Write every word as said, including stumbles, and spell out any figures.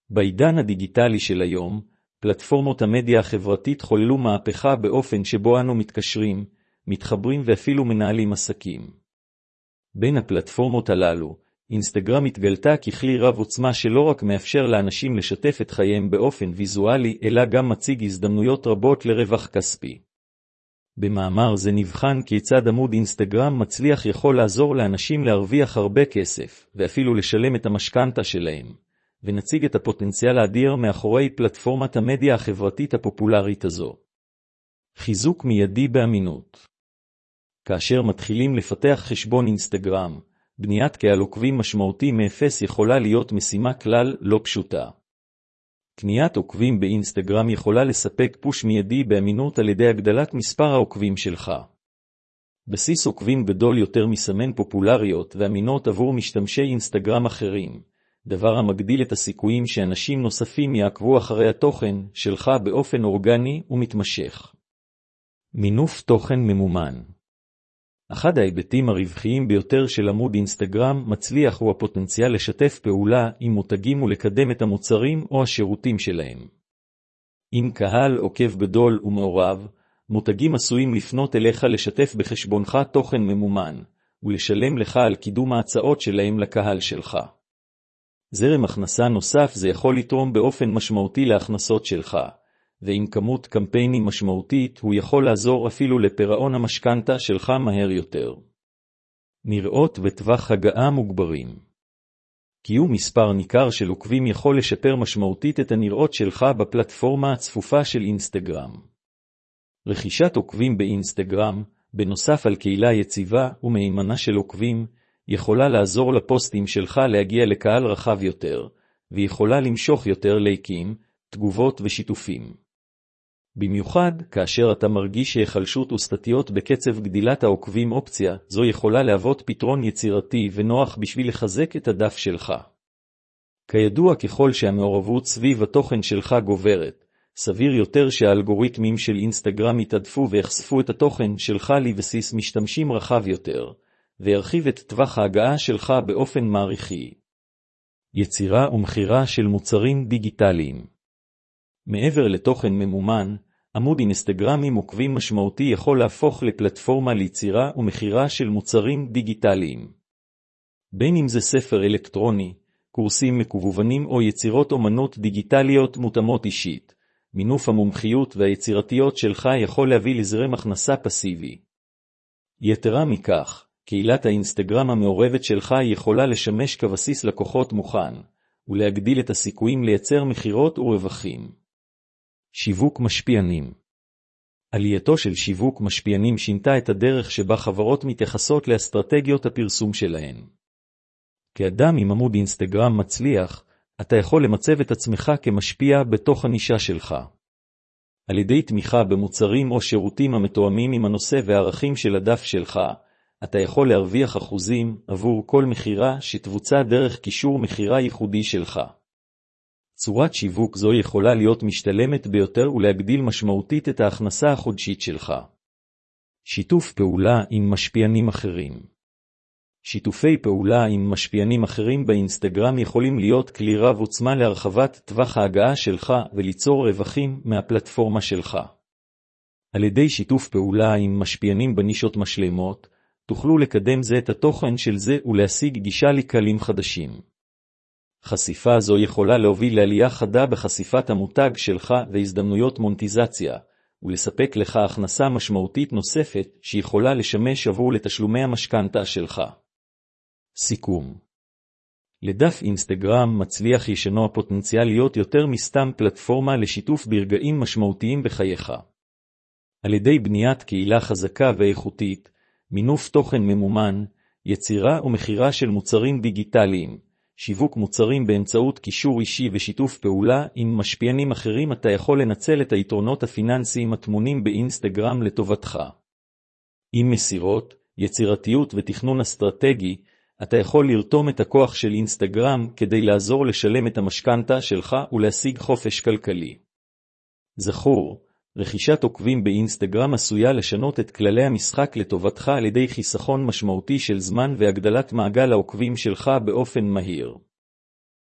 בעידן הדיגיטלי של היום, פלטפורמות המדיה החברתית חוללו מהפכה באופן שבו אנו מתקשרים, מתחברים ואפילו מנהלים עסקים. בין הפלטפורמות הללו, אינסטגרם התגלתה ככלי רב עוצמה שלא רק מאפשר לאנשים לשתף את חייהם באופן ויזואלי, אלא גם מציג הזדמנויות רבות לרווח כספי. במאמר זה נבחן כיצד עמוד אינסטגרם מצליח יכול לעזור לאנשים להרוויח הרבה כסף, ואפילו לשלם את המשכנתה שלהם, ונציג את הפוטנציאל האדיר מאחורי פלטפורמת המדיה החברתית הפופולרית הזו. חיזוק מיידי באמינות. כאשר מתחילים לפתח חשבון אינסטגרם, בניית קהל עוקבים משמעותי מאפס יכולה להיות משימה כלל לא פשוטה. קניית עוקבים באינסטגרם יכולה לספק פוש מיידי באמינות על ידי הגדלת מספר העוקבים שלך. בסיס עוקבים גדול יותר מסמן פופולריות ואמינות עבור משתמשי אינסטגרם אחרים, דבר המגדיל את הסיכויים שאנשים נוספים יעקבו אחרי התוכן שלך באופן אורגני ומתמשך. מינוף תוכן ממומן. אחד ההיבטים הרווחיים ביותר של עמוד אינסטגרם מצליח הוא הפוטנציאל לשתף פעולה עם מותגים ולקדם את המוצרים או השירותים שלהם. עם קהל עוקב גדול ומעורב, מותגים עשויים לפנות אליך לשתף בחשבונך תוכן ממומן, ולשלם לך על קידום ההצעות שלהם לקהל שלך. זרם הכנסה נוסף זה יכול לתרום באופן משמעותי להכנסות שלך, ועם כמות קמפיינים משמעותית הוא יכול לעזור אפילו לפירעון המשכנתה שלך מהר יותר. נראות וטווח הגעה מוגברים. קיום מספר ניכר של עוקבים יכול לשפר משמעותית את הנראות שלך בפלטפורמה הצפופה של אינסטגרם. רכישת עוקבים באינסטגרם, בנוסף על קהילה יציבה ומהימנה של עוקבים, יכולה לעזור לפוסטים שלך להגיע לקהל רחב יותר, ויכולה למשוך יותר לייקים, תגובות ושיתופים. במיוחד, כאשר אתה מרגיש שהיחלשות וסטטיות בקצב גדילת העוקבים אופציה, זו יכולה להוות פתרון יצירתי ונוח בשביל לחזק את הדף שלך. כידוע, ככל שהמעורבות סביב התוכן שלך גוברת, סביר יותר שהאלגוריתמים של אינסטגרם יתעדפו ויחשפו את התוכן שלך לבסיס משתמשים רחב יותר, וירחיב את טווח ההגעה שלך באופן מעריכי. יצירה ומחירה של מוצרים דיגיטליים. מעבר לתוכן ממומן, עמוד אינסטגרם עם עוקבים משמעותי יכול להפוך לפלטפורמה ליצירה ומחירה של מוצרים דיגיטליים. בין אם זה ספר אלקטרוני, קורסים מקוונים או יצירות אומנות דיגיטליות מותאמות אישית, מינוף המומחיות והיצירתיות שלך יכול להביא לזרם הכנסה פסיבי. יתרה מכך, קהילת האינסטגרם המעורבת שלך יכולה לשמש כבסיס לקוחות מוכן, ולהגדיל את הסיכויים לייצר מחירות ורווחים. שיווק משפיענים. עלייתו של שיווק משפיענים שינתה את הדרך שבה חברות מתייחסות לאסטרטגיות הפרסום שלהן. כאדם עם עמוד אינסטגרם מצליח, אתה יכול למצב את עצמך כמשפיע בתוך הנישה שלך. על ידי תמיכה במוצרים או שירותים המתואמים עם הנושא והערכים של הדף שלך, אתה יכול להרוויח אחוזים עבור כל מחירה שתבוצע דרך קישור מחירה ייחודי שלך. צורת שיווק זו יכולה להיות משתלמת ביותר ולהגדיל משמעותית את ההכנסה החודשית שלך. שיתוף פעולה עם משפיענים אחרים. שיתופי פעולה עם משפיענים אחרים באינסטגרם יכולים להיות כלי רב עוצמה להרחבת טווח ההגעה שלך וליצור רווחים מהפלטפורמה שלך. על ידי שיתוף פעולה עם משפיענים בנישות משלמות, תוכלו לקדם זה את התוכן של זה ולהשיג גישה לקהלים חדשים. חשיפה זו יכולה להוביל לעלייה חדה בחשיפת המותג שלך והזדמנויות מונטיזציה, ולספק לך הכנסה משמעותית נוספת שיכולה לשמש עבור לתשלומי המשכנתה שלך. סיכום. לדף אינסטגרם מצליח ישנו הפוטנציאל להיות יותר מסתם פלטפורמה לשיתוף ברגעים משמעותיים בחייך. על ידי בניית קהילה חזקה ואיכותית, מינוף תוכן ממומן, יצירה ומחירה של מוצרים דיגיטליים, שיווק מוצרים באמצעות קישור אישי ושיתוף פעולה עם משפיענים אחרים, אתה יכול לנצל את היתרונות הפיננסיים הטמונים באינסטגרם לטובתך. עם מסירות, יצירתיות ותכנון אסטרטגי, אתה יכול לרתום את הכוח של אינסטגרם כדי לעזור לשלם את המשכנתה שלך ולהשיג חופש כלכלי. זכור, רכישת עוקבים באינסטגרם עשויה לשנות את כללי המשחק לטובתך על ידי חיסכון משמעותי של זמן והגדלת מעגל העוקבים שלך באופן מהיר.